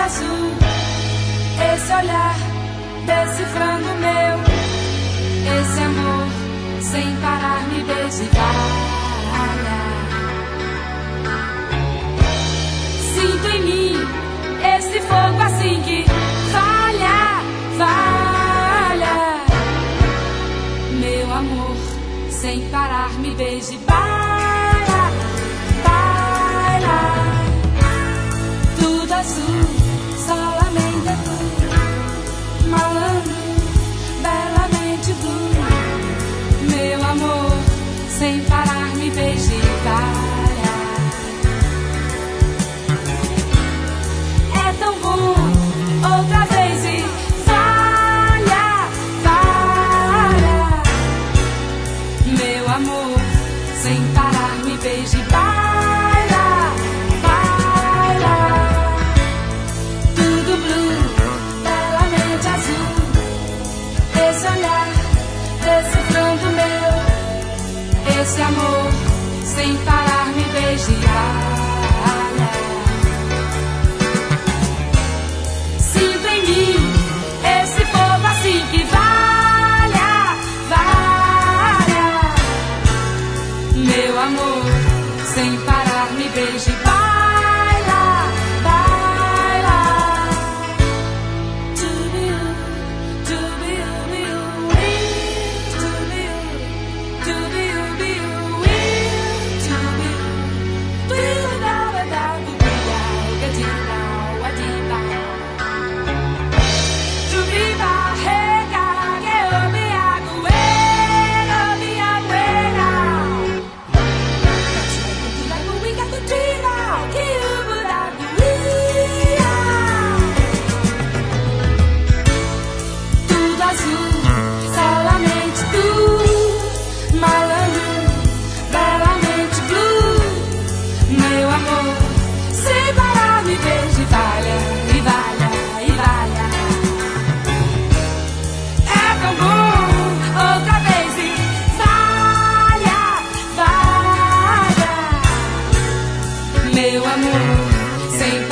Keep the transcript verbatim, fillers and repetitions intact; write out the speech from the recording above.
azul, esse olhar decifrando o meu, esse amor sem parar me beija e falha. Sinto em mim esse fogo assim que falha, falha. Meu amor sem parar me beija e baila, baila. Tudo azul, solamente tu, malandro, belamente blue. Meu amor sem parar me beija e baila. É tão bom outra vez e falha, falha. Meu amor sem parar me beija e baila, baila. Tudo blue, belamente azul, esse olhar decifrando o meu, esse amor sem parar me beija e baila. Sinto em mim esse fogo assim que valha, valha. Meu amor sem parar me beija e baila, baila. To be you, to be you, be you, we. To be you, to be you, be you, we. To be you, to you, da da da, do be da, ga di da, wa di ba. To be ba, hey ga, ge o be a gu, we, go be a we now. We got the dream out, que o buraco ia. Tudo azul, solamente tu, malandro, belamente blue. Meu amor, sem parar me beija e valha, e valha, e valha. É tão bom outra vez e valha, valha. Meu amor, sem